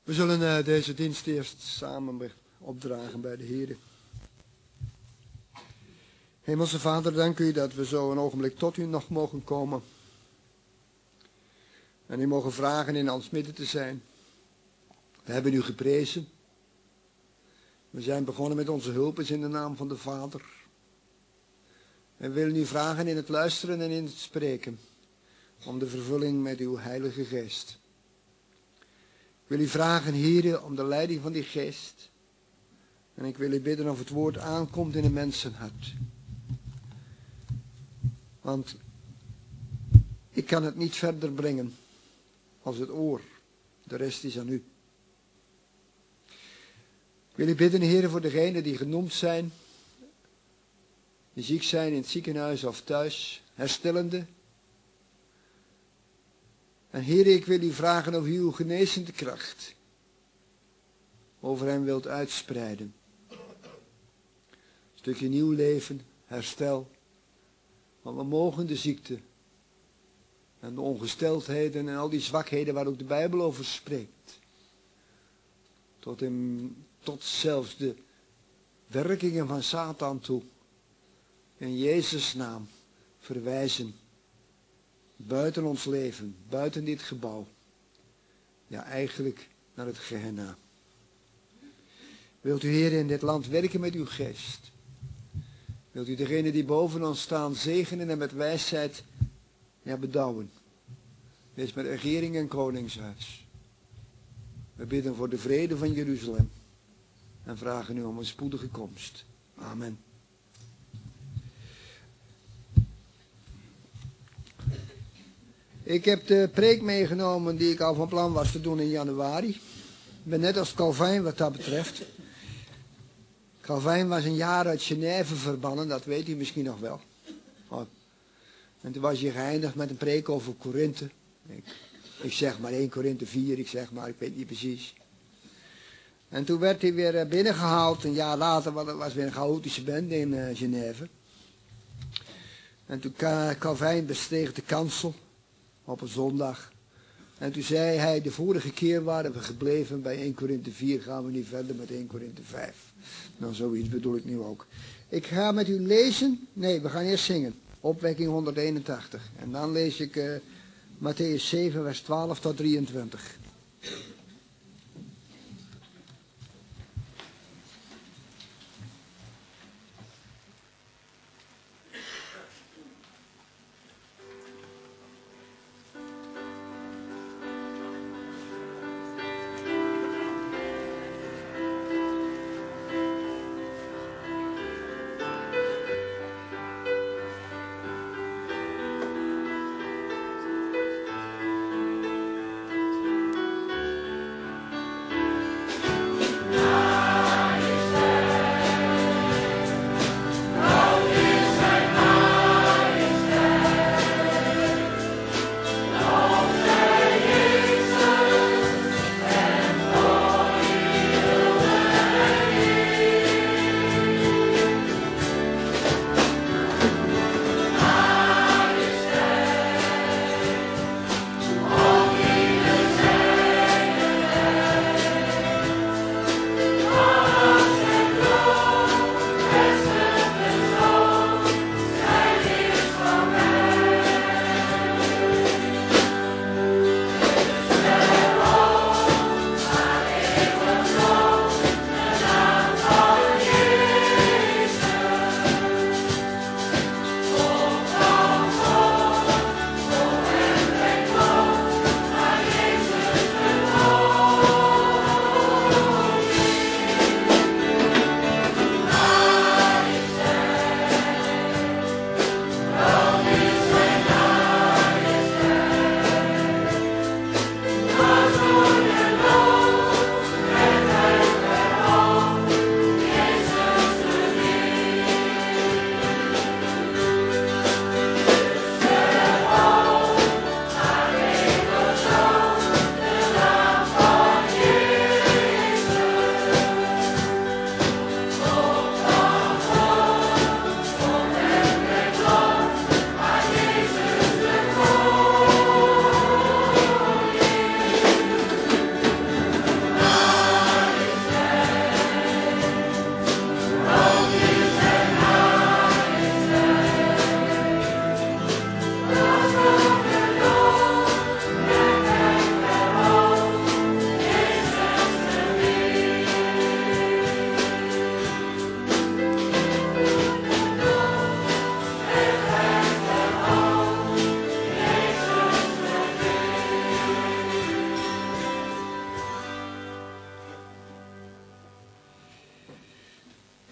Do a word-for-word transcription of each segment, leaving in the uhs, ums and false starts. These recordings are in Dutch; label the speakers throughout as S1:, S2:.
S1: We zullen uh, deze dienst eerst samen opdragen bij de Heer. Hemelse Vader, dank u dat we zo een ogenblik tot u nog mogen komen. En u mogen vragen in ons midden te zijn. We hebben u geprezen. We zijn begonnen met onze hulpers in de naam van de Vader. En we willen u vragen in het luisteren en in het spreken. Om de vervulling met uw Heilige Geest. Ik wil u vragen, Heere, om de leiding van die Geest. En ik wil u bidden of het woord aankomt in een mensenhart. Want ik kan het niet verder brengen als het oor. De rest is aan u. Ik wil u bidden, Heere, voor degenen die genoemd zijn. Die ziek zijn in het ziekenhuis of thuis. Herstellende. En Heere, ik wil u vragen of u uw genezende kracht over hen wilt uitspreiden. Een stukje nieuw leven, herstel. Want we mogen de ziekte en de ongesteldheden en al die zwakheden waar ook de Bijbel over spreekt. Tot, in, tot zelfs de werkingen van Satan toe. In Jezus' naam verwijzen. Buiten ons leven, buiten dit gebouw. Ja, eigenlijk naar het Gehenna. Wilt u, Heer, in dit land werken met uw geest? Wilt u degenen die boven ons staan zegenen en met wijsheid ja, bedouwen? Wees met regering en koningshuis. We bidden voor de vrede van Jeruzalem. En vragen u om een spoedige komst. Amen. Ik heb de preek meegenomen die ik al van plan was te doen in januari. Ik ben net als Calvijn wat dat betreft. Calvijn was een jaar uit Genève verbannen, dat weet u misschien nog wel. En toen was hij geëindigd met een preek over Korinthe. Ik, ik zeg maar één Korinthe vier, ik zeg maar, ik weet niet precies. En toen werd hij weer binnengehaald, een jaar later, want het was weer een chaotische bende in uh, Genève. En toen Calvijn besteeg de kansel op een zondag. En toen zei hij, de vorige keer waren we gebleven bij één Korinthe vier, gaan we nu verder met één Korinthe vijf. Nou, zoiets bedoel ik nu ook. Ik ga met u lezen, nee, we gaan eerst zingen. Opwekking honderdeenentachtig. En dan lees ik uh, Mattheüs zeven, vers twaalf tot drieëntwintig.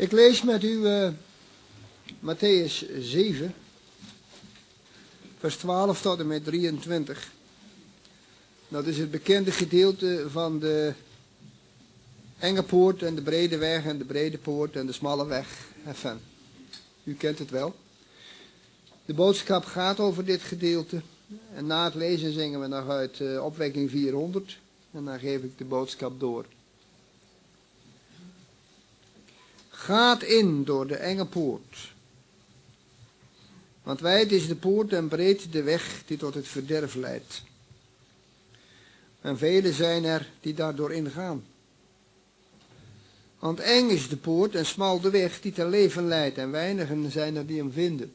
S1: Ik lees met u uh, Mattheüs zeven, vers twaalf tot en met drieëntwintig. Dat is het bekende gedeelte van de enge poort en de brede weg en de brede poort en de smalle weg. Enfin, u kent het wel. De boodschap gaat over dit gedeelte. En na het lezen zingen we nog uit uh, opwekking vierhonderd. En dan geef ik de boodschap door. Gaat in door de enge poort. Want wijd is de poort en breed de weg die tot het verderf leidt. En velen zijn er die daardoor ingaan. Want eng is de poort en smal de weg die ter leven leidt. En weinigen zijn er die hem vinden.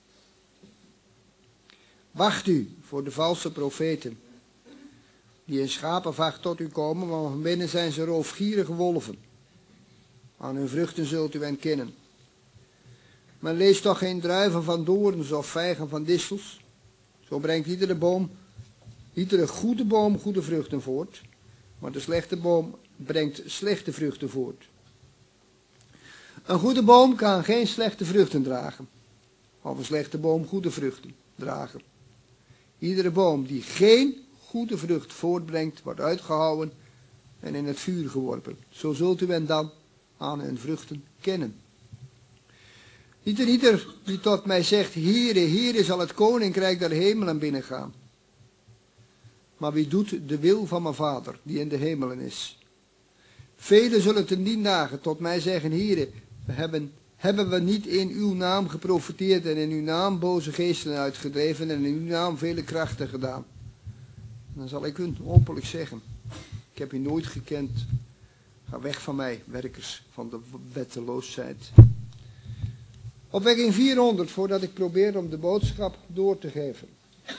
S1: Wacht u voor de valse profeten. Die in schapenvacht tot u komen, want van binnen zijn ze roofgierige wolven. Aan hun vruchten zult u hen kennen. Men leest toch geen druiven van doorns of vijgen van distels. Zo brengt iedere boom, iedere goede boom goede vruchten voort. Maar de slechte boom brengt slechte vruchten voort. Een goede boom kan geen slechte vruchten dragen. Of een slechte boom goede vruchten dragen. Iedere boom die geen goede vrucht voortbrengt, wordt uitgehouwen en in het vuur geworpen. Zo zult u hen dan aan hun vruchten kennen. Niet en ieder die tot mij zegt, Heere, Heere, zal het koninkrijk der hemelen binnengaan. Maar wie doet de wil van mijn Vader, die in de hemelen is. Velen zullen ten dien dagen tot mij zeggen, Heere, we hebben, hebben we niet in uw naam geprofeteerd en in uw naam boze geesten uitgedreven en in uw naam vele krachten gedaan. Dan zal ik hun openlijk zeggen, ik heb u nooit gekend. Ga weg van mij, werkers van de wetteloosheid. Opwekking vierhonderd, voordat ik probeer om de boodschap door te geven.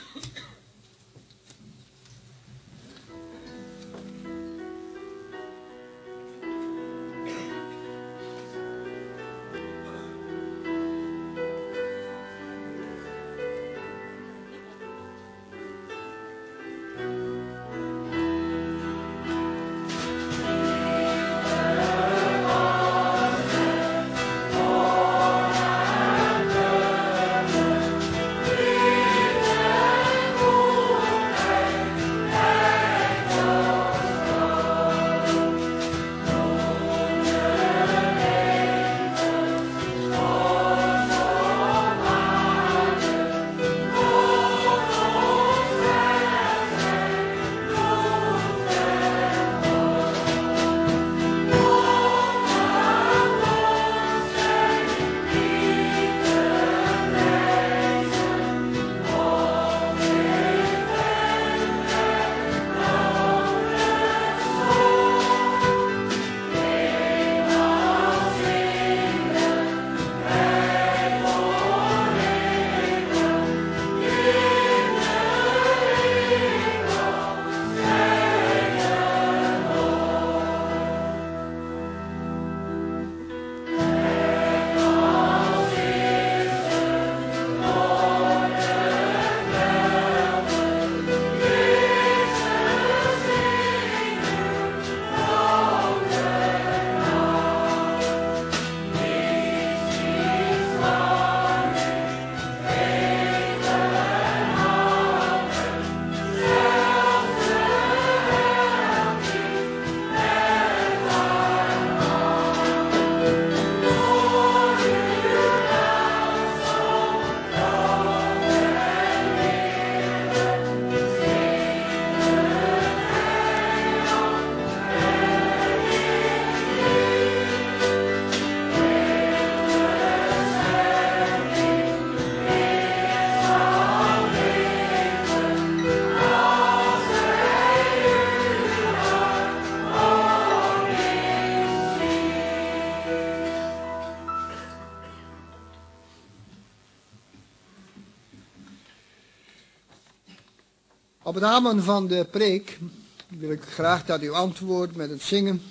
S1: Op het amen van de preek wil ik graag dat u antwoordt met het zingen.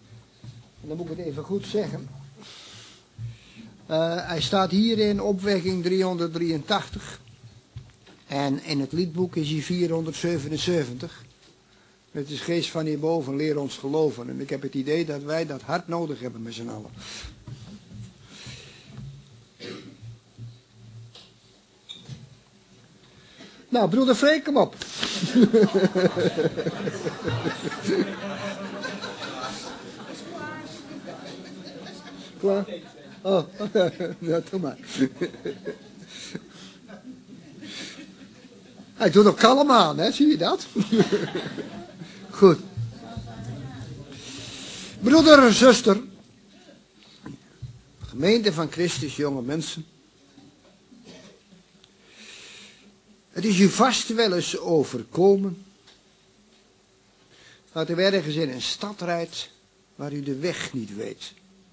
S1: En dan moet ik het even goed zeggen. Uh, hij staat hier in opwekking driehonderddrieëntachtig. En in het liedboek is hij vierhonderdzevenenzeventig. Het is geest van hierboven, leer ons geloven. En ik heb het idee dat wij dat hard nodig hebben met z'n allen. Nou, broeder Freek, kom op. Klaar? Oh, ja, doe maar. Hij doet ook kalm aan, hè? Zie je dat? Goed. Broeder en zuster, gemeente van Christus, jonge mensen. Het is u vast wel eens overkomen dat u ergens in een stad rijdt waar u de weg niet weet.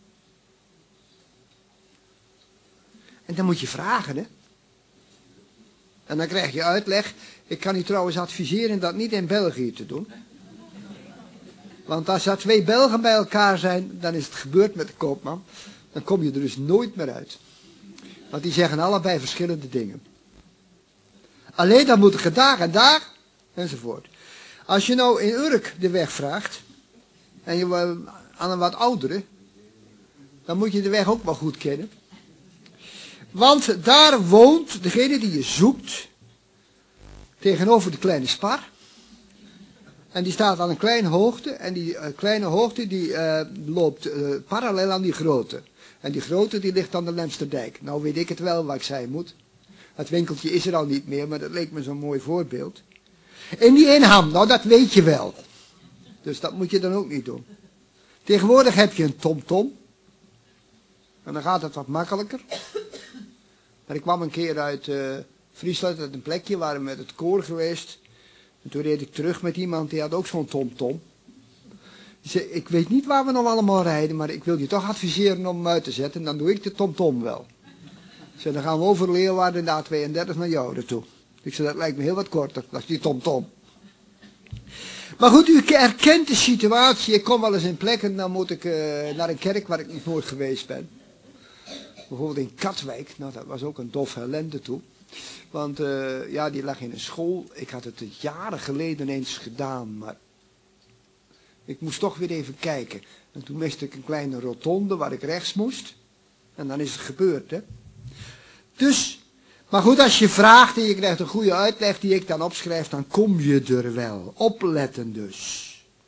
S1: En dan moet je vragen, hè. En dan krijg je uitleg. Ik kan u trouwens adviseren dat niet in België te doen. Want als er twee Belgen bij elkaar zijn, dan is het gebeurd met de koopman. Dan kom je er dus nooit meer uit. Want die zeggen allebei verschillende dingen. Alleen dan moet je daar en daar, enzovoort. Als je nou in Urk de weg vraagt, en je aan een wat oudere, dan moet je de weg ook wel goed kennen. Want daar woont degene die je zoekt, tegenover de kleine spar. En die staat aan een kleine hoogte, en die uh, kleine hoogte die uh, loopt uh, parallel aan die grote. En die grote die ligt aan de Lemsterdijk. Nou weet ik het wel waar ik zijn moet. Het winkeltje is er al niet meer, maar dat leek me zo'n mooi voorbeeld. En die inham, nou dat weet je wel. Dus dat moet je dan ook niet doen. Tegenwoordig heb je een tomtom. En dan gaat het wat makkelijker. Maar ik kwam een keer uit uh, Friesland, uit een plekje, waar we met het koor geweest. En toen reed ik terug met iemand, die had ook zo'n tomtom. Die zei, ik weet niet waar we nog allemaal rijden, maar ik wil je toch adviseren om hem uit te zetten. Dan doe ik de tomtom wel. Ik zei, dan gaan we over Leeuwarden de A tweeëndertig naar jou naartoe. Ik zei, dat lijkt me heel wat korter, dat is die tomtom. Maar goed, u herkent de situatie. Ik kom wel eens in plekken, dan moet ik uh, naar een kerk waar ik nog nooit geweest ben. Bijvoorbeeld in Katwijk, nou dat was ook een dof ellende toe. Want uh, ja, die lag in een school. Ik had het jaren geleden eens gedaan, maar ik moest toch weer even kijken. En toen miste ik een kleine rotonde waar ik rechts moest. En dan is het gebeurd, hè. Dus, maar goed, als je vraagt en je krijgt een goede uitleg die ik dan opschrijf, dan kom je er wel. Opletten dus.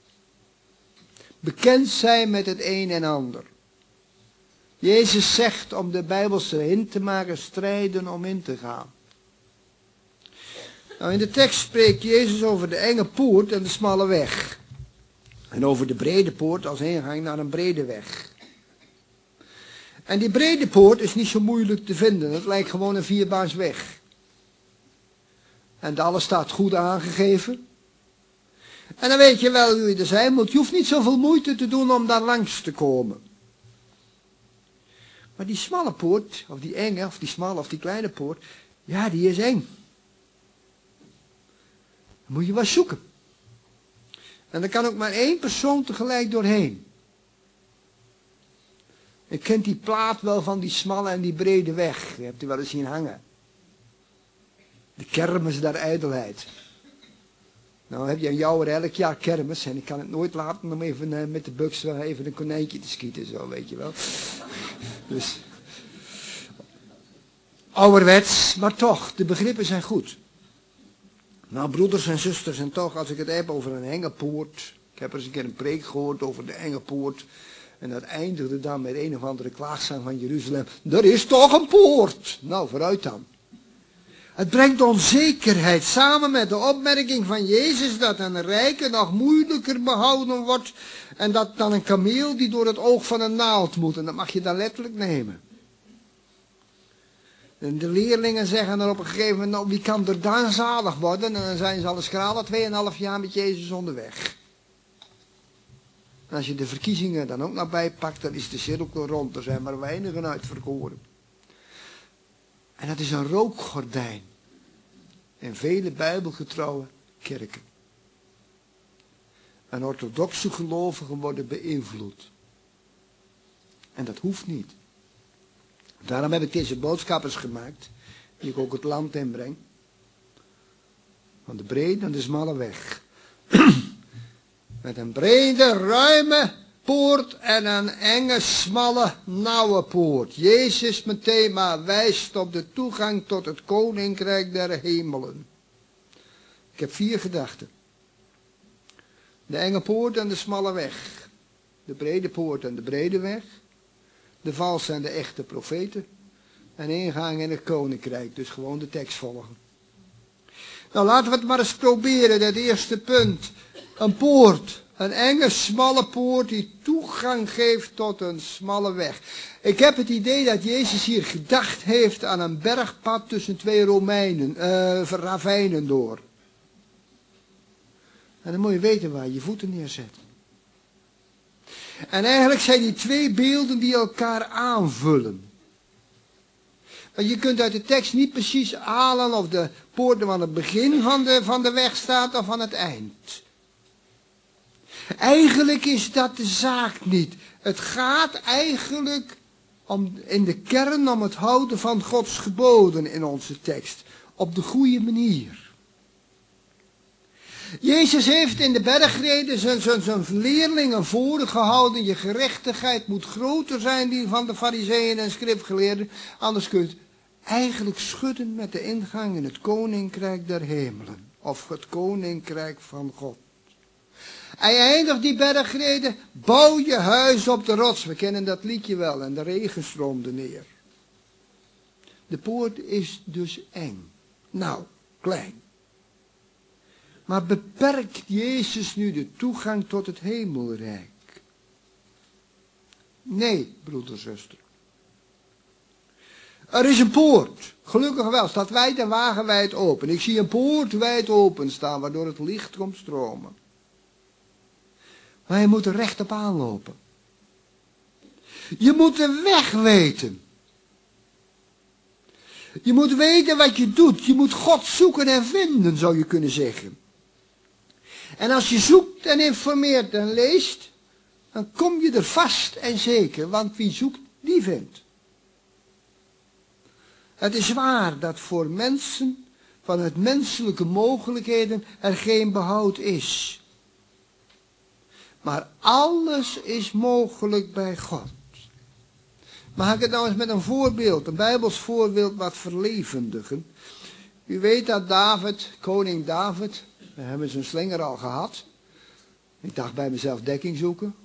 S1: Bekend zijn met het een en ander. Jezus zegt om de Bijbelse hint te maken, strijden om in te gaan. Nou, in de tekst spreekt Jezus over de enge poort en de smalle weg. En over de brede poort als ingang naar een brede weg. En die brede poort is niet zo moeilijk te vinden. Het lijkt gewoon een vierbaansweg. En alles staat goed aangegeven. En dan weet je wel hoe je er zijn moet. Je hoeft niet zoveel moeite te doen om daar langs te komen. Maar die smalle poort, of die enge, of die smalle, of die kleine poort, ja, die is eng. Dan moet je wel zoeken. En er kan ook maar één persoon tegelijk doorheen. Ik ken die plaat wel van die smalle en die brede weg. Je hebt u wel eens zien hangen. De kermis der ijdelheid. Nou heb je een jouwer elk jaar kermis. En ik kan het nooit laten om even uh, met de buks uh, even een konijntje te schieten. Zo, weet je wel. Dus. Ouderwets, maar toch, de begrippen zijn goed. Nou, broeders en zusters, en toch, als ik het heb over een enge poort. Ik heb er eens een keer een preek gehoord over de enge poort. En dat eindigde dan met een of andere klaagzang van Jeruzalem. Er is toch een poort. Nou, vooruit dan. Het brengt onzekerheid samen met de opmerking van Jezus dat een rijke nog moeilijker behouden wordt. En dat dan een kameel die door het oog van een naald moet. En dat mag je dan letterlijk nemen. En de leerlingen zeggen er op een gegeven moment, nou wie kan er dan zalig worden? En dan zijn ze al een schrale tweeënhalf jaar met Jezus onderweg. En als je de verkiezingen dan ook nog bijpakt, dan is de cirkel rond. Er zijn maar weinigen uitverkoren. En dat is een rookgordijn. In vele bijbelgetrouwe kerken. En orthodoxe gelovigen worden beïnvloed. En dat hoeft niet. Daarom heb ik deze boodschappers gemaakt, die ik ook het land inbreng. Van de brede en de smalle weg. Met een brede, ruime poort en een enge, smalle, nauwe poort. Jezus, mijn thema, wijst op de toegang tot het koninkrijk der hemelen. Ik heb vier gedachten. De enge poort en de smalle weg. De brede poort en de brede weg. De valse en de echte profeten. En ingang in het koninkrijk. Dus gewoon de tekst volgen. Nou, laten we het maar eens proberen. Dat eerste punt. Een poort. Een enge, smalle poort die toegang geeft tot een smalle weg. Ik heb het idee dat Jezus hier gedacht heeft aan een bergpad tussen twee Romeinen, uh, ravijnen door. En dan moet je weten waar je je voeten neerzet. En eigenlijk zijn die twee beelden die elkaar aanvullen. Want je kunt uit de tekst niet precies halen of de poort aan het begin van de, van de weg staat of aan het eind. Eigenlijk is dat de zaak niet. Het gaat eigenlijk om, in de kern om het houden van Gods geboden in onze tekst. Op de goede manier. Jezus heeft in de bergreden zijn, zijn, zijn leerlingen voorgehouden. Je gerechtigheid moet groter zijn die van de farizeeën en schriftgeleerden. Anders kun je het eigenlijk schudden met de ingang in het koninkrijk der hemelen. Of het koninkrijk van God. Hij eindigt die bergreden, bouw je huis op de rots. We kennen dat liedje wel en de regen stroomde neer. De poort is dus eng. Nou, klein. Maar beperkt Jezus nu de toegang tot het hemelrijk? Nee, broeder, zuster. Er is een poort. Gelukkig wel, staat wijd en wagenwijd open. Ik zie een poort wijd open staan, waardoor het licht komt stromen. Maar je moet er recht op aanlopen. Je moet de weg weten. Je moet weten wat je doet. Je moet God zoeken en vinden, zou je kunnen zeggen. En als je zoekt en informeert en leest, dan kom je er vast en zeker. Want wie zoekt, die vindt. Het is waar dat voor mensen vanuit menselijke mogelijkheden er geen behoud is. Maar alles is mogelijk bij God. Mag ik het nou eens met een voorbeeld, een Bijbels voorbeeld wat verlevendigen. U weet dat David, koning David, we hebben zijn slinger al gehad. Ik dacht bij mezelf dekking zoeken.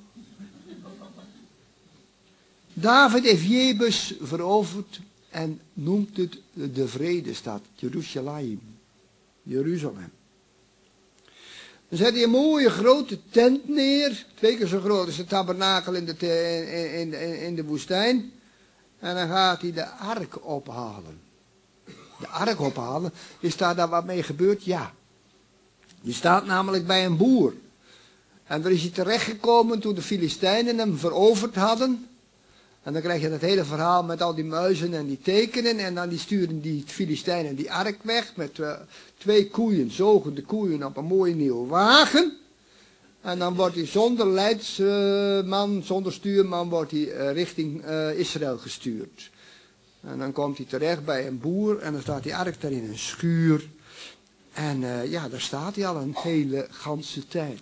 S1: David heeft Jebus veroverd en noemt het de vredestad, Jeruzalem. Jeruzalem. Dan zet hij een mooie grote tent neer. Twee keer zo groot als de tabernakel in de, in, in, in de woestijn. En dan gaat hij de ark ophalen. De ark ophalen. Is daar dan wat mee gebeurd? Ja. Die staat namelijk bij een boer. En daar is hij terechtgekomen toen de Filistijnen hem veroverd hadden. En dan krijg je dat hele verhaal met al die muizen en die tekenen. En dan die sturen die Filistijnen die ark weg met uh, twee koeien, zogende koeien op een mooie nieuwe wagen. En dan wordt hij zonder leidsman, zonder stuurman, wordt hij uh, richting uh, Israël gestuurd. En dan komt hij terecht bij een boer en dan staat die ark daar in een schuur. En uh, ja, daar staat hij al een hele ganse tijd.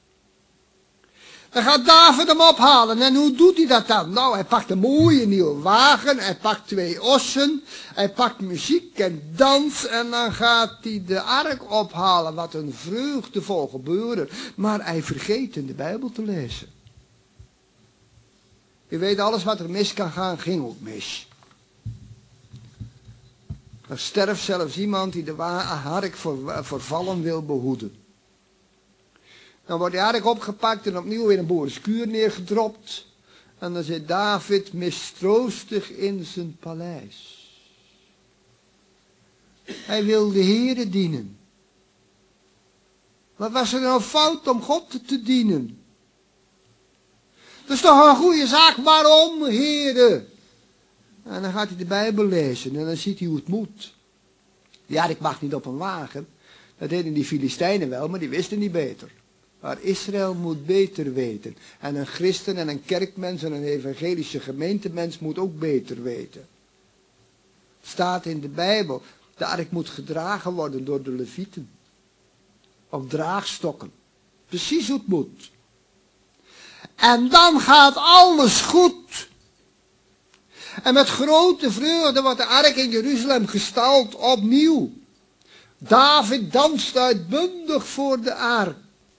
S1: Dan gaat David hem ophalen. En hoe doet hij dat dan? Nou, hij pakt een mooie nieuwe wagen. Hij pakt twee ossen. Hij pakt muziek en dans. En dan gaat hij de ark ophalen. Wat een vreugdevol gebeuren. Maar hij vergeet in de Bijbel te lezen. Je weet, alles wat er mis kan gaan, ging ook mis. Er sterft zelfs iemand die de ark voor, voor vallen wil behoeden. Dan wordt die ark opgepakt en opnieuw in een boerenskuur neergedropt. En dan zit David mistroostig in zijn paleis. Hij wil de Heere dienen. Wat was er nou fout om God te dienen? Dat is toch een goede zaak, waarom, Heere? En dan gaat hij de Bijbel lezen en dan ziet hij hoe het moet. Die ark mag niet op een wagen. Dat deden die Filistijnen wel, maar die wisten niet beter. Maar Israël moet beter weten. En een christen en een kerkmens en een evangelische gemeentemens moet ook beter weten. Het staat in de Bijbel. De ark moet gedragen worden door de levieten. Op draagstokken. Precies hoe het moet. En dan gaat alles goed. En met grote vreugde wordt de ark in Jeruzalem gestald opnieuw. David danst uitbundig voor de ark.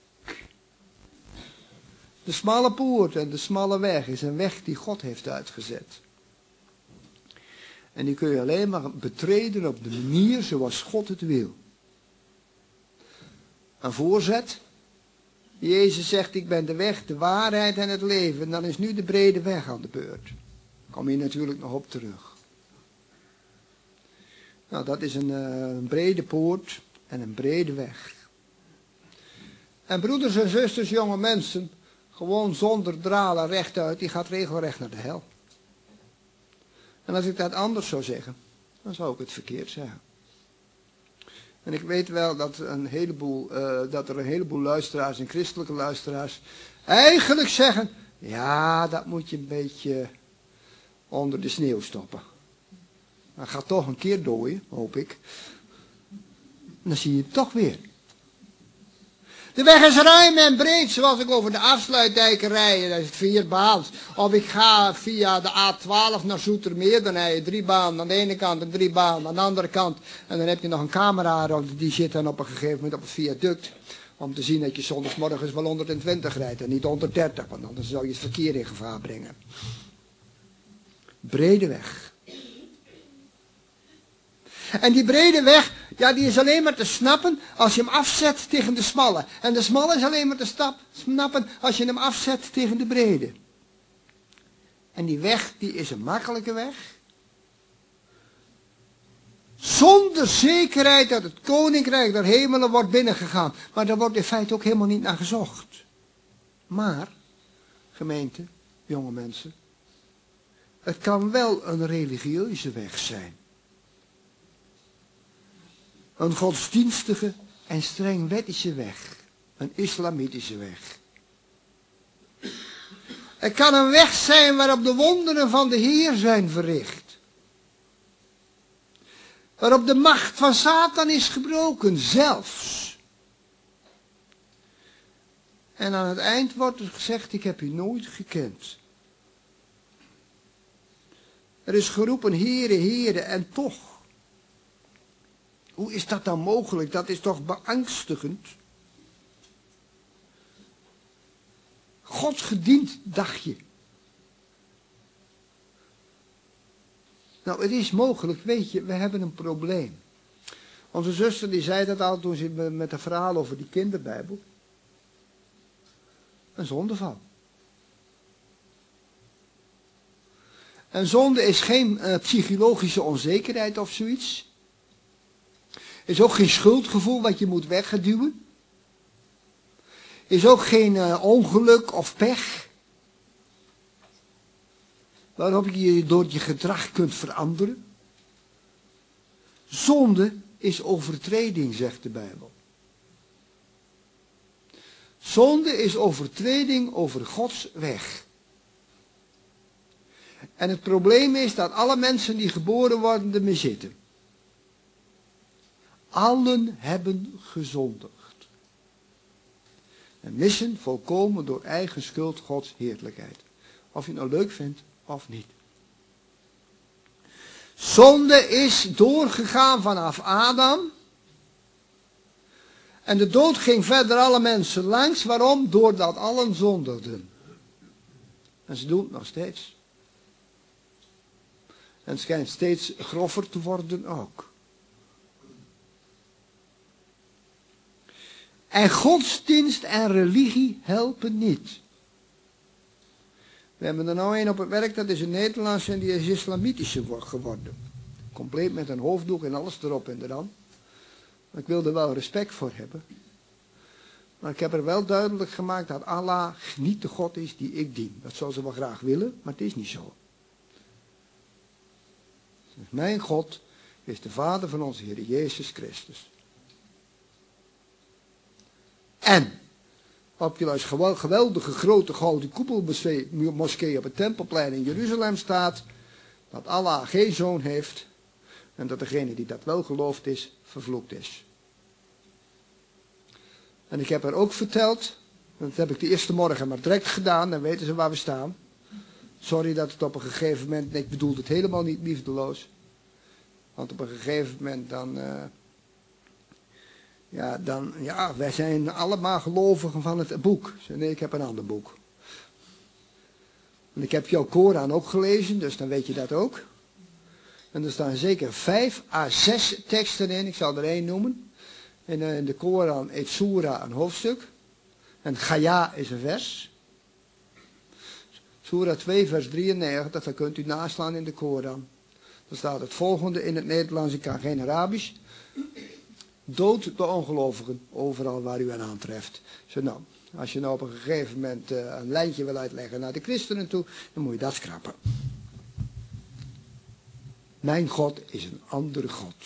S1: De smalle poort en de smalle weg is een weg die God heeft uitgezet. En die kun je alleen maar betreden op de manier zoals God het wil. Een voorzet. Jezus zegt, ik ben de weg, de waarheid en het leven. En dan is nu de brede weg aan de beurt. Kom je natuurlijk nog op terug. Nou, dat is een, uh, een brede poort en een brede weg. En broeders en zusters, jonge mensen, gewoon zonder dralen rechtuit, die gaat regelrecht naar de hel. En als ik dat anders zou zeggen, dan zou ik het verkeerd zeggen. En ik weet wel dat, een heleboel, uh, dat er een heleboel luisteraars en christelijke luisteraars eigenlijk zeggen, ja, dat moet je een beetje onder de sneeuw stoppen. Dan gaat toch een keer dooien, hoop ik. En dan zie je het toch weer. De weg is ruim en breed, zoals ik over de afsluitdijken rijd. Dat is vier baans. Of ik ga via de A twaalf naar Zoetermeer, dan heb je drie banen aan de ene kant en drie banen aan de andere kant. En dan heb je nog een camera, die zit dan op een gegeven moment op het viaduct. Om te zien dat je zondagsmorgens wel honderdtwintig rijdt en niet honderddertig, want anders zou je het verkeer in gevaar brengen. Brede weg. En die brede weg, ja, die is alleen maar te snappen als je hem afzet tegen de smalle. En de smalle is alleen maar te stap, snappen als je hem afzet tegen de brede. En die weg, die is een makkelijke weg. Zonder zekerheid dat het koninkrijk der hemelen wordt binnengegaan. Maar daar wordt in feite ook helemaal niet naar gezocht. Maar, gemeente, jonge mensen, het kan wel een religieuze weg zijn. Een godsdienstige en streng wettische weg. Een islamitische weg. Het kan een weg zijn waarop de wonderen van de Heer zijn verricht. Waarop de macht van Satan is gebroken, zelfs. En aan het eind wordt er gezegd, ik heb u nooit gekend. Er is geroepen, Heere, Heere, en toch. Hoe is dat dan mogelijk? Dat is toch beangstigend? God gediend, dacht je. Nou, het is mogelijk, weet je, we hebben een probleem. Onze zuster die zei dat al toen ze met een verhaal over die kinderbijbel. Een zondeval. Een zonde is geen uh, psychologische onzekerheid of zoiets. Is ook geen schuldgevoel wat je moet weggeduwen. Is ook geen uh, ongeluk of pech. Waarop je je door je gedrag kunt veranderen. Zonde is overtreding, zegt de Bijbel. Zonde is overtreding over Gods weg. En het probleem is dat alle mensen die geboren worden ermee zitten. Allen hebben gezondigd. En missen volkomen door eigen schuld Gods heerlijkheid. Of je het nou leuk vindt of niet. Zonde is doorgegaan vanaf Adam. En de dood ging verder alle mensen langs. Waarom? Doordat allen zondigden. En ze doen het nog steeds. En het schijnt steeds grover te worden ook. En godsdienst en religie helpen niet. We hebben er nou een op het werk, dat is een Nederlandse en die is islamitische geworden. Compleet met een hoofddoek en alles erop en eraan. Ik wil er wel respect voor hebben. Maar ik heb er wel duidelijk gemaakt dat Allah niet de God is die ik dien. Dat zou ze wel graag willen, maar het is niet zo. Dus mijn God is de Vader van onze Heer Jezus Christus. En op die geweldige grote gouden koepelmoskee op het Tempelplein in Jeruzalem staat dat Allah geen zoon heeft en dat degene die dat wel gelooft is, vervloekt is. En ik heb er ook verteld, dat heb ik de eerste morgen maar direct gedaan, dan weten ze waar we staan. Sorry dat het op een gegeven moment, ik bedoel het helemaal niet liefdeloos, want op een gegeven moment dan uh, Ja, dan, ja, wij zijn allemaal gelovigen van het boek. Nee, ik heb een ander boek. En ik heb jouw Koran ook gelezen, dus dan weet je dat ook. En er staan zeker vijf à zes teksten in, ik zal er één noemen. In de, in de Koran heet Soera een hoofdstuk. En Gaya is een vers. Soera twee vers drieënnegentig, dat kunt u naslaan in de Koran. Dan staat het volgende in het Nederlands, ik kan geen Arabisch. Dood de ongelovigen, overal waar u hen aantreft. Zo nou, als je nou op een gegeven moment uh, een lijntje wil uitleggen naar de christenen toe, dan moet je dat schrappen. Mijn God is een andere God.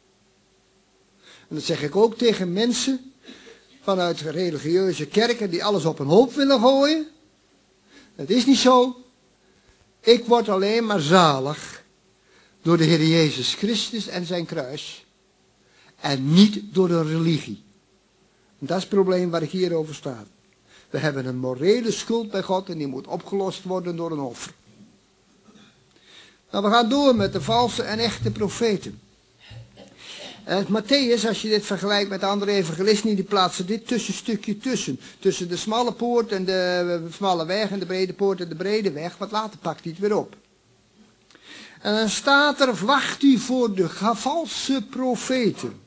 S1: En dat zeg ik ook tegen mensen vanuit religieuze kerken die alles op een hoop willen gooien. Het is niet zo. Ik word alleen maar zalig door de Heer Jezus Christus en zijn kruis. En niet door de religie. En dat is het probleem waar ik hier over sta. We hebben een morele schuld bij God en die moet opgelost worden door een offer. Nou, we gaan door met de valse en echte profeten. En Matthäus, als je dit vergelijkt met de andere evangelisten, die plaatsen dit tussenstukje tussen. Tussen de smalle poort en de smalle weg en de brede poort en de brede weg. Want later pakt hij het weer op. En dan staat er, wacht u voor de valse profeten.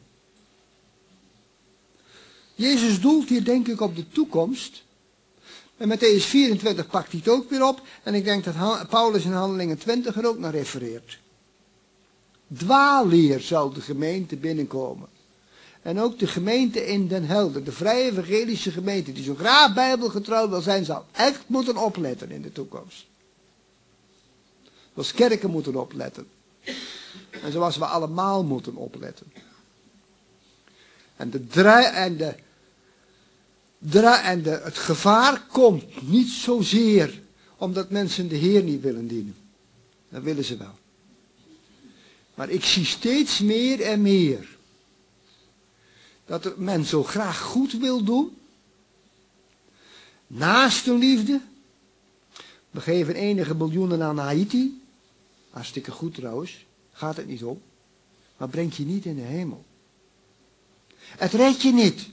S1: Jezus doelt hier denk ik op de toekomst. En Matthäus vierentwintig pakt hij het ook weer op. En ik denk dat Paulus in Handelingen twintig er ook naar refereert. Dwaalleer zal de gemeente binnenkomen. En ook de gemeente in Den Helder, de vrije evangelische gemeente, die zo graag bijbelgetrouw wil zijn, zal echt moeten opletten in de toekomst. Zoals kerken moeten opletten. En zoals we allemaal moeten opletten. En, de draai, en, de, dra, en de, het gevaar komt niet zozeer omdat mensen de Heer niet willen dienen. Dat willen ze wel. Maar ik zie steeds meer en meer dat men zo graag goed wil doen. Naastenliefde. We geven enige miljoenen aan Haiti. Hartstikke goed trouwens. Gaat het niet om. Maar brengt je niet in de hemel. Het redt je niet.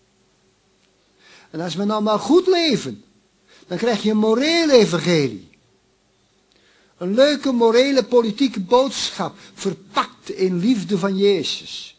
S1: En als we nou maar goed leven, dan krijg je een moreel evangelie. Een leuke morele politieke boodschap, verpakt in liefde van Jezus.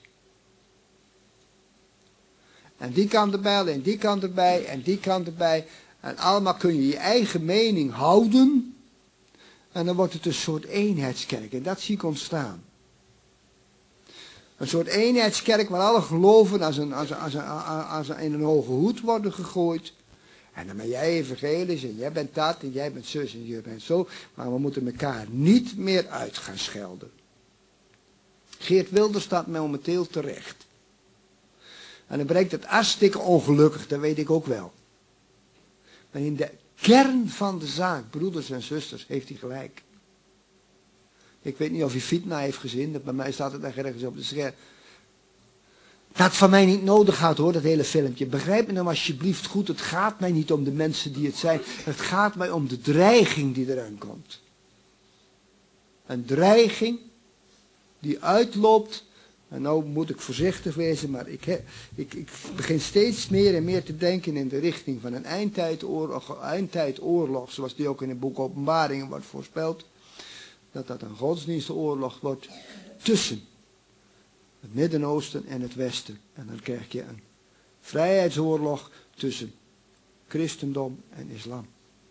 S1: En die kant erbij, en die kant erbij, en die kant erbij. En allemaal kun je je eigen mening houden. En dan wordt het een soort eenheidskerk. En dat zie ik ontstaan. Een soort eenheidskerk waar alle geloven als een, als een, als een, als een, in een hoge hoed worden gegooid. En dan ben jij evangelisch en jij bent dat en jij bent zus en jij bent zo. Maar we moeten elkaar niet meer uit gaan schelden. Geert Wilders staat momenteel terecht. En dan brengt het hartstikke ongelukkig, dat weet ik ook wel. Maar in de kern van de zaak, broeders en zusters, heeft hij gelijk. Ik weet niet of hij Fitna heeft gezien, bij mij staat het ergens op de scherm. Dat van mij niet nodig gaat hoor, dat hele filmpje. Begrijp me nou alsjeblieft goed, het gaat mij niet om de mensen die het zijn. Het gaat mij om de dreiging die eraan komt. Een dreiging die uitloopt. En nou moet ik voorzichtig wezen, maar ik, he, ik, ik begin steeds meer en meer te denken in de richting van een eindtijdoorlog, eindtijdoorlog, zoals die ook in het boek Openbaringen wordt voorspeld. Dat dat een godsdienstoorlog wordt tussen het Midden-Oosten en het Westen. En dan krijg je een vrijheidsoorlog tussen christendom en islam.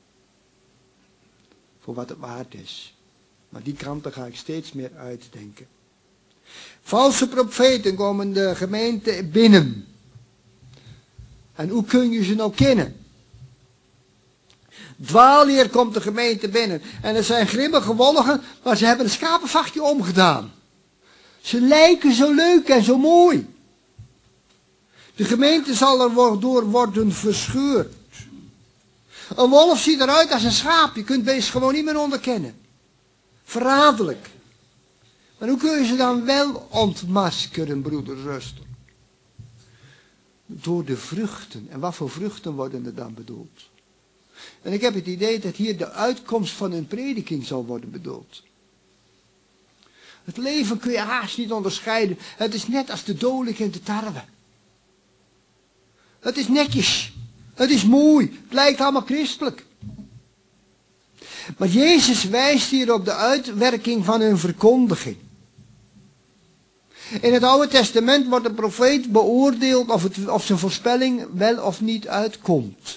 S1: Voor wat het waard is. Maar die kanten ga ik steeds meer uitdenken. Valse profeten komen de gemeente binnen. En hoe kun je ze nou kennen? Dwaalleer komt de gemeente binnen. En er zijn grimmige wolven, maar ze hebben een schapenvachtje omgedaan. Ze lijken zo leuk en zo mooi. De gemeente zal er door worden verscheurd. Een wolf ziet eruit als een schaap. Je kunt het beest gewoon niet meer onderkennen. Verraderlijk. Maar hoe kun je ze dan wel ontmaskeren, broeder zuster? Door de vruchten. En wat voor vruchten worden er dan bedoeld? En ik heb het idee dat hier de uitkomst van hun prediking zal worden bedoeld. Het leven kun je haast niet onderscheiden. Het is net als de dolik en de tarwe. Het is netjes. Het is mooi. Het lijkt allemaal christelijk. Maar Jezus wijst hier op de uitwerking van hun verkondiging. In het Oude Testament wordt de profeet beoordeeld of, het, of zijn voorspelling wel of niet uitkomt.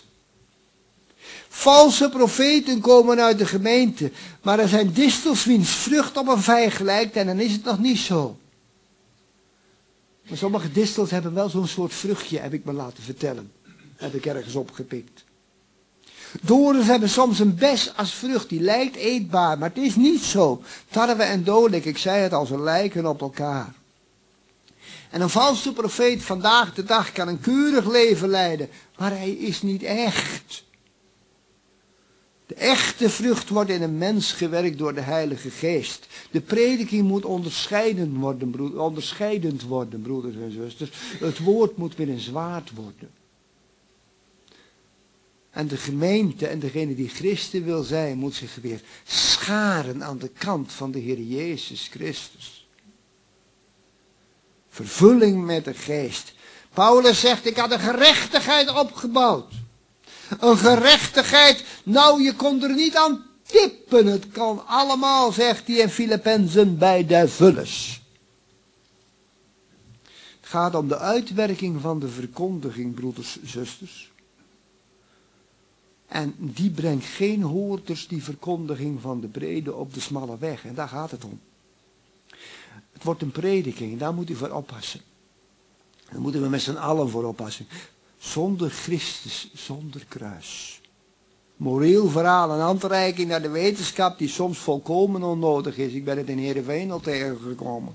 S1: Valse profeten komen uit de gemeente, maar er zijn distels wiens vrucht op een vijg lijkt en dan is het nog niet zo. Maar sommige distels hebben wel zo'n soort vruchtje, heb ik me laten vertellen. Heb ik ergens opgepikt. Dorens hebben soms een bes als vrucht, die lijkt eetbaar, maar het is niet zo. Tarwe en dodelijk, ik zei het al, ze lijken op elkaar. En een valse profeet vandaag de dag kan een keurig leven leiden, maar hij is niet echt. De echte vrucht wordt in een mens gewerkt door de Heilige Geest. De prediking moet onderscheidend worden, broeder, onderscheidend worden, broeders en zusters. Het woord moet weer een zwaard worden. En de gemeente en degene die christen wil zijn, moet zich weer scharen aan de kant van de Heer Jezus Christus. Vervulling met de geest. Paulus zegt, ik had een gerechtigheid opgebouwd. Een gerechtigheid, nou je kon er niet aan tippen. Het kan allemaal, zegt hij in Filippenzen, bij de vullers. Het gaat om de uitwerking van de verkondiging, broeders en zusters. En die brengt geen hoorders die verkondiging van de brede op de smalle weg. En daar gaat het om. Het wordt een prediking en daar moet u voor oppassen. Daar moeten we met z'n allen voor oppassen. Zonder Christus, zonder kruis. Moreel verhaal, een handreiking naar de wetenschap die soms volkomen onnodig is. Ik ben het in Heerenveen al tegengekomen.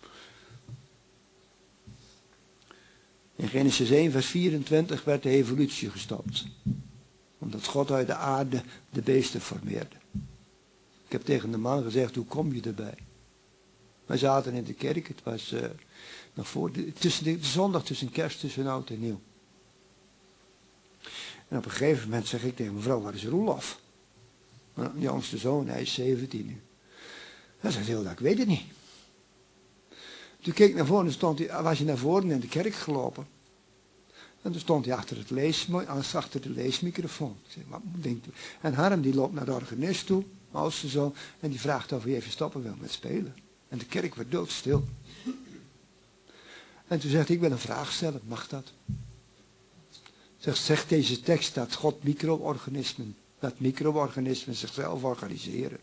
S1: In Genesis één vers vierentwintig werd de evolutie gestopt. Omdat God uit de aarde de beesten formeerde. Ik heb tegen de man gezegd, hoe kom je erbij? Wij zaten in de kerk, het was uh, nog voor de, tussen de, de zondag tussen kerst, tussen oud en nieuw. En op een gegeven moment zeg ik tegen mevrouw, waar is Roelof? De jongste zoon, hij is zeventien nu. Hij zegt, heel dat, ik weet het niet. Toen keek ik naar voren en stond hij, was hij naar voren in de kerk gelopen. En toen stond hij achter, het lees, achter de leesmicrofoon. Ik zeg, wat denkt u? En Harm die loopt naar de organist toe, oudste zoon, en die vraagt of hij even stoppen wil met spelen. En de kerk werd doodstil. En toen zegt hij, ik wil een vraag stellen, mag dat? Zegt, zegt deze tekst dat God micro-organismen, dat micro-organismen zichzelf organiseren.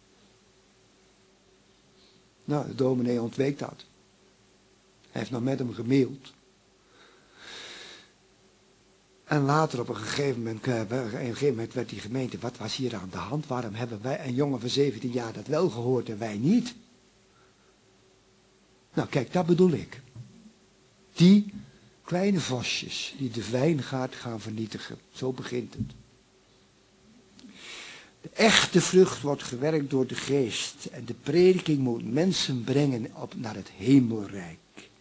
S1: Nou, de dominee ontweek dat. Hij heeft nog met hem gemaild. En later op een gegeven moment, op een gegeven moment werd die gemeente, wat was hier aan de hand? Waarom hebben wij, een jongen van zeventien jaar, dat wel gehoord en wij niet? Nou kijk, dat bedoel ik. Die kleine vosjes die de wijngaard gaan vernietigen. Zo begint het. De echte vrucht wordt gewerkt door de geest. En de prediking moet mensen brengen op, naar het hemelrijk.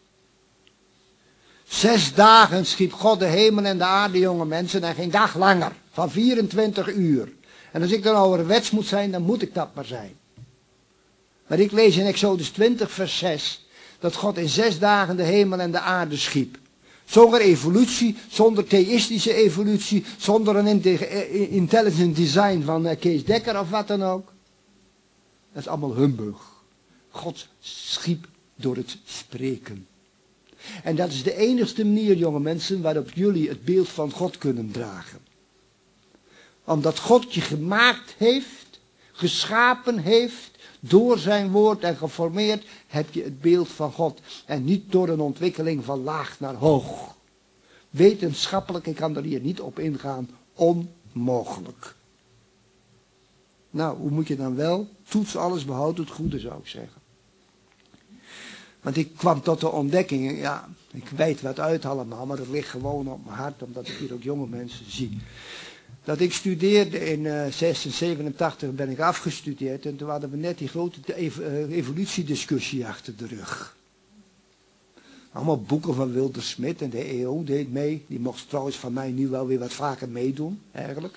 S1: Zes dagen schiep God de hemel en de aarde, jonge mensen, en geen dag langer. Van vierentwintig uur. En als ik dan ouderwets moet zijn, dan moet ik dat maar zijn. Maar ik lees in Exodus twintig vers zes, dat God in zes dagen de hemel en de aarde schiep. Zonder evolutie, zonder theïstische evolutie, zonder een intelligent design van Kees Dekker of wat dan ook. Dat is allemaal humbug. God schiep door het spreken. En dat is de enigste manier, jonge mensen, waarop jullie het beeld van God kunnen dragen. Omdat God je gemaakt heeft, geschapen heeft, door zijn woord en geformeerd, heb je het beeld van God. En niet door een ontwikkeling van laag naar hoog. Wetenschappelijk, ik kan er hier niet op ingaan, onmogelijk. Nou, hoe moet je dan wel? Toets alles, behoud het goede, zou ik zeggen. Want ik kwam tot de ontdekking, ja, ik weet wat uit allemaal, maar dat ligt gewoon op mijn hart, omdat ik hier ook jonge mensen zie. Dat ik studeerde in uh, zestien zevenentachtig ben ik afgestudeerd en toen hadden we net die grote ev uh, evolutiediscussie achter de rug. Allemaal boeken van Wilder Smit en de E O deed mee. Die mocht trouwens van mij nu wel weer wat vaker meedoen, eigenlijk.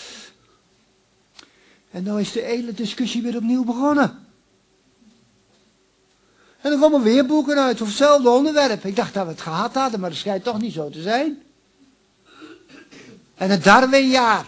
S1: En nou is de hele discussie weer opnieuw begonnen. En er komen weer boeken uit over hetzelfde onderwerp. Ik dacht dat we het gehad hadden, maar dat schijnt toch niet zo te zijn. En het Darwinjaar.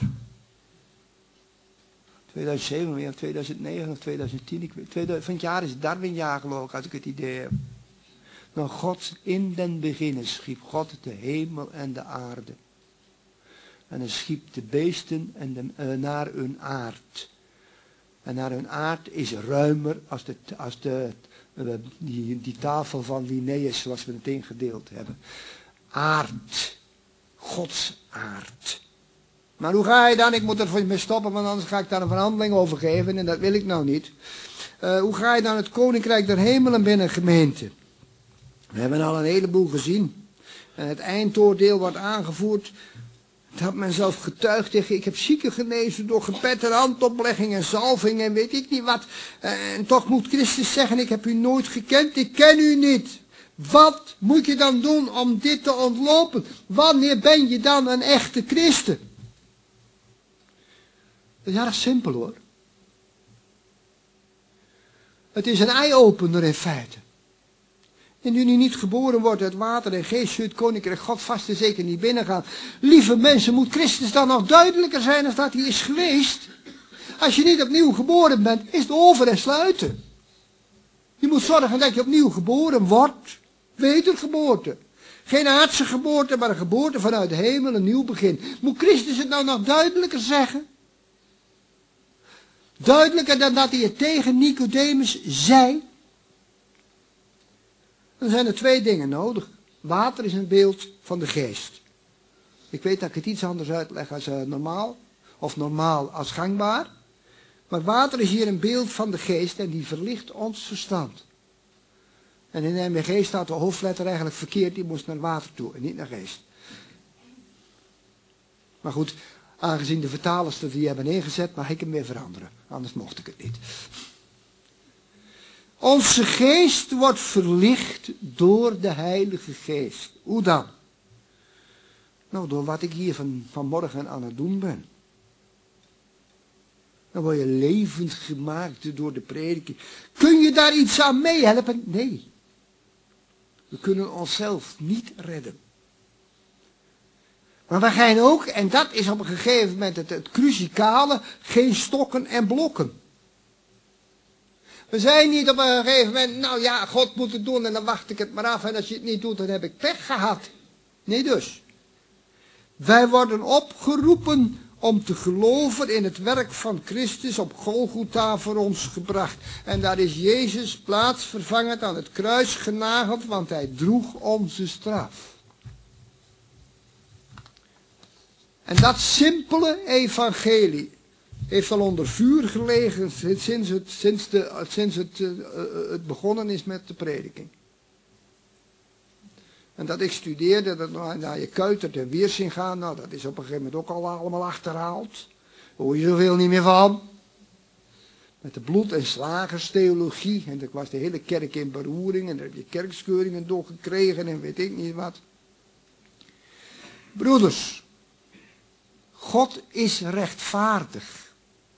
S1: tweeduizend zeven of tweeduizend negen of tweeduizend tien. Ik weet, tweeduizend, van het jaar is het Darwinjaar geloof ik, als ik het idee heb. Nou, God in den beginnen schiep God de hemel en de aarde. En hij schiep de beesten en de, uh, naar hun aard. En naar hun aard is ruimer als, de, als de, uh, die, die tafel van Linnaeus zoals we het ingedeeld hebben. Aard. Gods aard. Maar hoe ga je dan? Ik moet er voor mee stoppen, want anders ga ik daar een verhandeling over geven en dat wil ik nou niet. Uh, hoe ga je dan het koninkrijk der hemelen binnen, gemeente? We hebben al een heleboel gezien. En het eindoordeel wordt aangevoerd. Het had men zelf getuigd tegen. Ik heb zieken genezen door gebed en handoplegging en zalving en weet ik niet wat. En toch moet Christus zeggen, ik heb u nooit gekend, ik ken u niet. Wat moet je dan doen om dit te ontlopen? Wanneer ben je dan een echte christen? Dat is erg simpel hoor. Het is een eye-opener in feite. Indien u niet geboren wordt uit water en geest, zult het koninkrijk God vast en zeker niet binnengaan. Lieve mensen, moet Christus dan nog duidelijker zijn als dat hij is geweest? Als je niet opnieuw geboren bent, is het over en sluiten. Je moet zorgen dat je opnieuw geboren wordt. Wedergeboorte. Geen aardse geboorte, maar een geboorte vanuit de hemel, een nieuw begin. Moet Christus het nou nog duidelijker zeggen? Duidelijker dan dat hij het tegen Nicodemus zei? Dan zijn er twee dingen nodig. Water is een beeld van de geest. Ik weet dat ik het iets anders uitleg als uh, normaal. Of normaal als gangbaar. Maar water is hier een beeld van de geest en die verlicht ons verstand. En in de M B G staat de hoofdletter eigenlijk verkeerd. Die moest naar water toe en niet naar geest. Maar goed, aangezien de vertalers er die hebben ingezet, mag ik hem weer veranderen. Anders mocht ik het niet. Onze geest wordt verlicht door de Heilige Geest. Hoe dan? Nou, door wat ik hier van, vanmorgen aan het doen ben. Dan word je levend gemaakt door de prediking. Kun je daar iets aan meehelpen? Nee. We kunnen onszelf niet redden. Maar we gaan ook, en dat is op een gegeven moment het, het cruciale, geen stokken en blokken. We zijn niet op een gegeven moment, nou ja, God moet het doen en dan wacht ik het maar af. En als je het niet doet, dan heb ik pech gehad. Nee dus. Wij worden opgeroepen om te geloven in het werk van Christus op Golgotha voor ons gebracht. En daar is Jezus plaatsvervangend aan het kruis genageld, want hij droeg onze straf. En dat simpele evangelie heeft al onder vuur gelegen sinds het, sinds de, sinds het, uh, het begonnen is met de prediking. En dat ik studeerde, dat naar je Kuitert en Weersing gaan, nou dat is op een gegeven moment ook al allemaal achterhaald. Daar hoor je zoveel niet meer van. Met de bloed- en slagerstheologie, en dat was de hele kerk in beroering, en daar heb je kerkskeuringen door gekregen en weet ik niet wat. Broeders, God is rechtvaardig.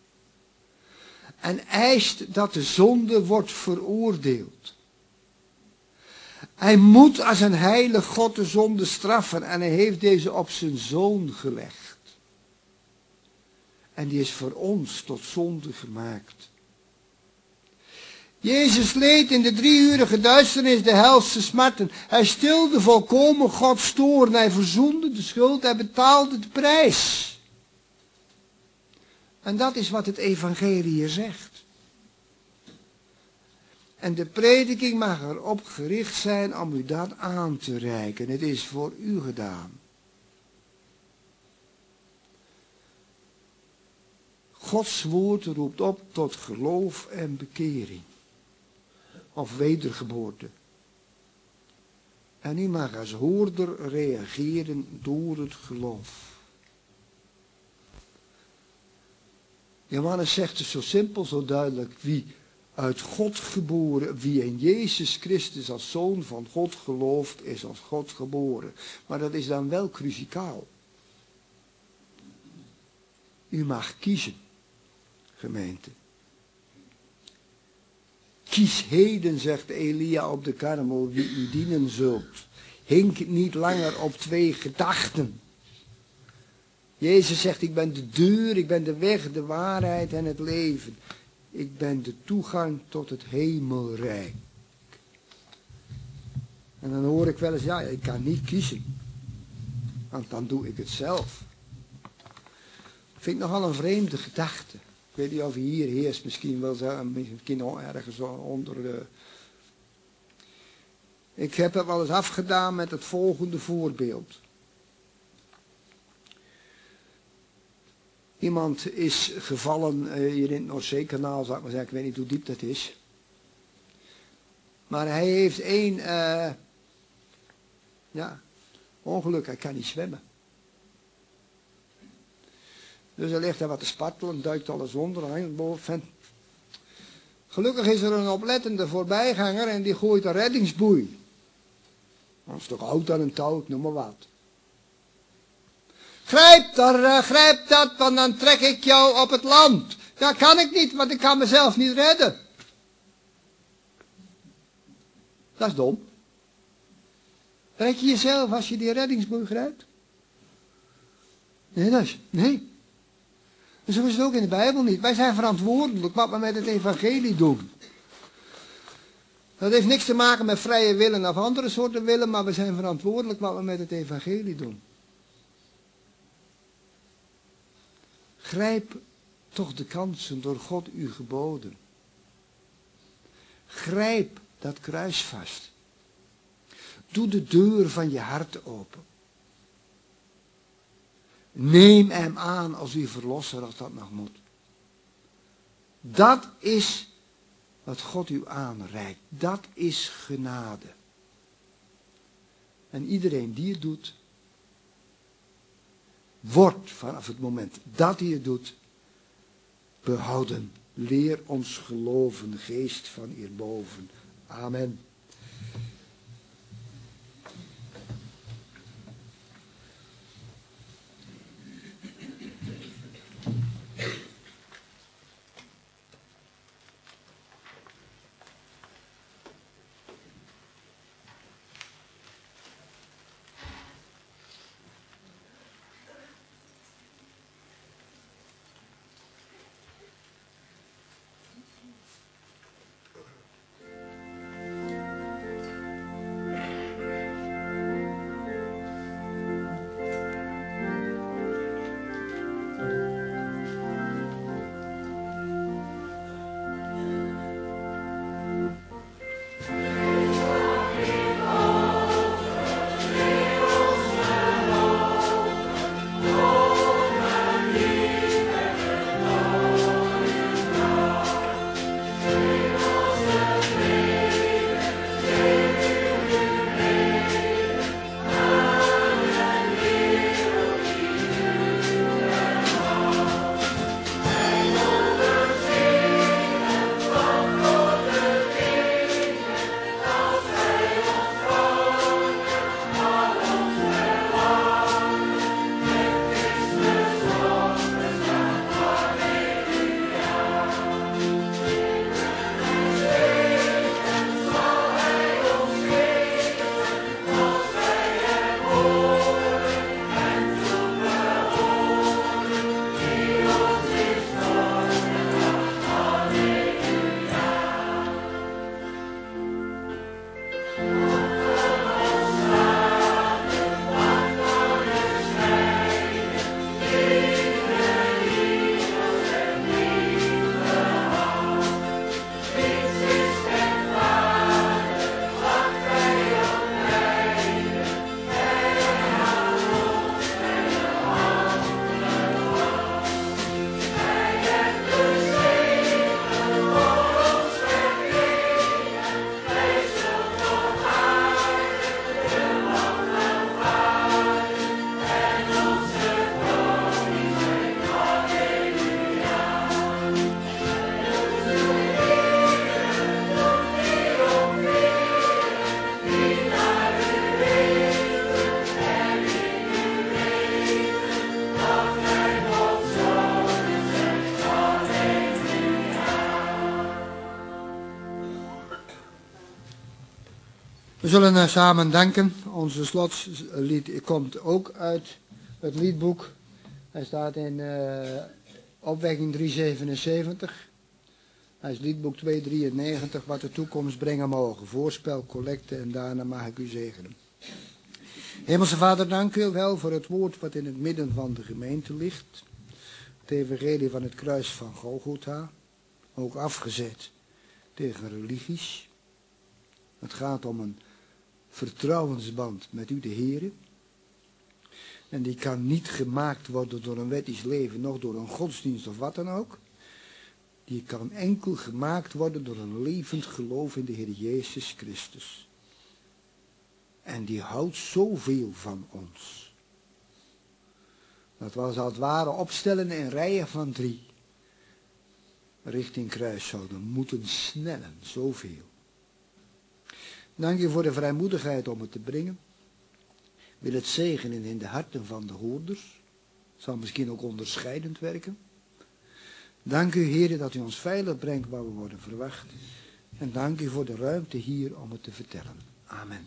S1: En eist dat de zonde wordt veroordeeld. Hij moet als een heilig God de zonde straffen en hij heeft deze op zijn zoon gelegd. En die is voor ons tot zonde gemaakt. Jezus leed in de drieurige duisternis de helse smarten. Hij stilde volkomen Gods toorn. Hij verzoende de schuld. Hij betaalde de prijs. En dat is wat het evangelie hier zegt. En de prediking mag erop gericht zijn om u dat aan te reiken. Het is voor u gedaan. Gods woord roept op tot geloof en bekering. Of wedergeboorte. En u mag als hoorder reageren door het geloof. Johannes zegt het zo simpel, zo duidelijk. Wie uit God geboren, wie in Jezus Christus als Zoon van God gelooft, is als God geboren. Maar dat is dan wel cruciaal. U mag kiezen, gemeente. Kies heden, zegt Elia op de Karmel, wie u dienen zult. Hink niet langer op twee gedachten. Jezus zegt, ik ben de deur, ik ben de weg, de waarheid en het leven. Ik ben de toegang tot het hemelrijk. En dan hoor ik wel eens, ja, ik kan niet kiezen. Want dan doe ik het zelf. Vind ik nogal een vreemde gedachte. Ik weet niet of hij hier heerst, misschien wel misschien ergens onder de... Ik heb het wel eens afgedaan met het volgende voorbeeld. Iemand is gevallen hier in het Noordzeekanaal, zou ik maar zeggen. Ik weet niet hoe diep dat is. Maar hij heeft één uh, ja, ongeluk, hij kan niet zwemmen. Dus hij ligt daar wat te spartelen, duikt alles onder, hangt boven. Gelukkig is er een oplettende voorbijganger en die gooit een reddingsboei. Dat is toch oud aan een touw, noem maar wat. Grijp daar, uh, grijp dat, want dan trek ik jou op het land. Dat kan ik niet, want ik kan mezelf niet redden. Dat is dom. Red je jezelf als je die reddingsboei grijpt? Nee, dat is, nee. En zo is het ook in de Bijbel niet. Wij zijn verantwoordelijk wat we met het evangelie doen. Dat heeft niks te maken met vrije willen of andere soorten willen, maar we zijn verantwoordelijk wat we met het evangelie doen. Grijp toch de kansen door God u geboden. Grijp dat kruis vast. Doe de deur van je hart open. Neem hem aan als uw verlosser als dat nog moet. Dat is wat God u aanreikt. Dat is genade. En iedereen die het doet, wordt vanaf het moment dat hij het doet, behouden. Leer ons geloven, geest van hierboven. Amen. We zullen samen danken. Onze slotslied komt ook uit het liedboek Hij staat in uh, opwekking driehonderdzevenenzeventig. Hij is liedboek tweehonderddrieënnegentig, wat de toekomst brengen mogen. Voorspel, collecte en daarna mag ik u zegenen. Hemelse Vader, dank u wel voor het woord wat in het midden van de gemeente ligt. Het evangelie van het kruis van Golgotha. Ook afgezet tegen religies. Het gaat om een vertrouwensband met u de Heere. En die kan niet gemaakt worden door een wettisch leven, nog door een godsdienst of wat dan ook. Die kan enkel gemaakt worden door een levend geloof in de Heer Jezus Christus. En die houdt zoveel van ons. Dat we als het ware opstellen in rijen van drie. Richting kruis zouden moeten snellen, zoveel. Dank u voor de vrijmoedigheid om het te brengen. Wil het zegenen in de harten van de hoorders. Zal misschien ook onderscheidend werken. Dank u, Heer, dat u ons veilig brengt waar we worden verwacht. En dank u voor de ruimte hier om het te vertellen. Amen.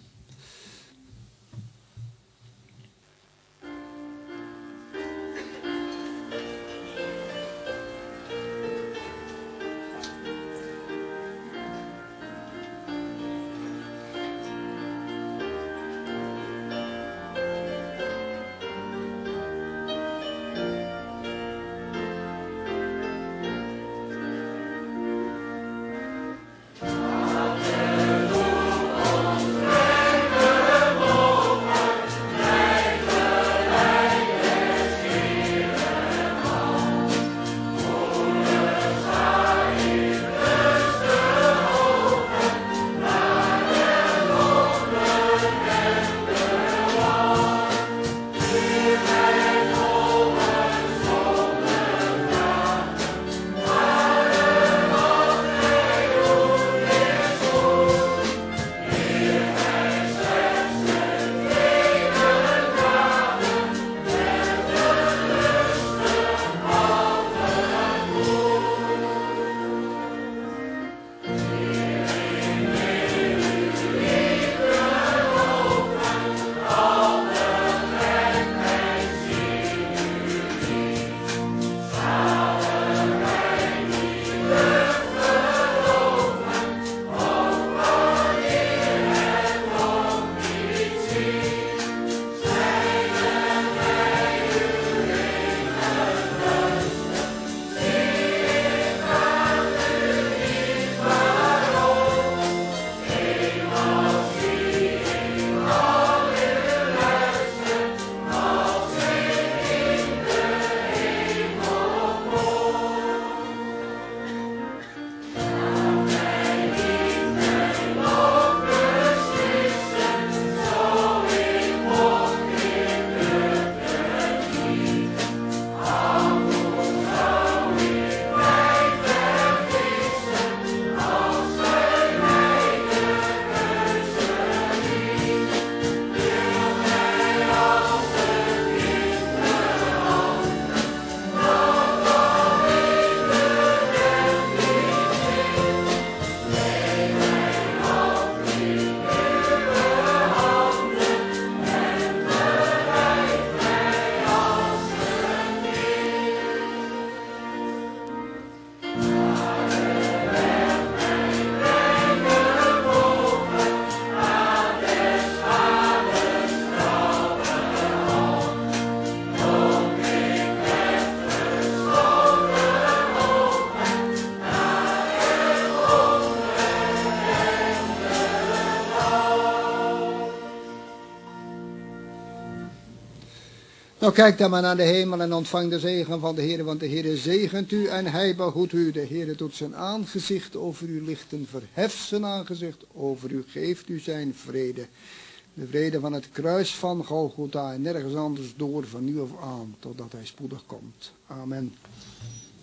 S1: Nou, kijk dan maar naar de hemel en ontvang de zegen van de Heer, want de Heer zegent u en hij behoedt u. De Heer doet zijn aangezicht over u lichten, verheft zijn aangezicht over u, geeft u zijn vrede. De vrede van het kruis van Golgotha en nergens anders door van nu af aan, totdat hij spoedig komt. Amen.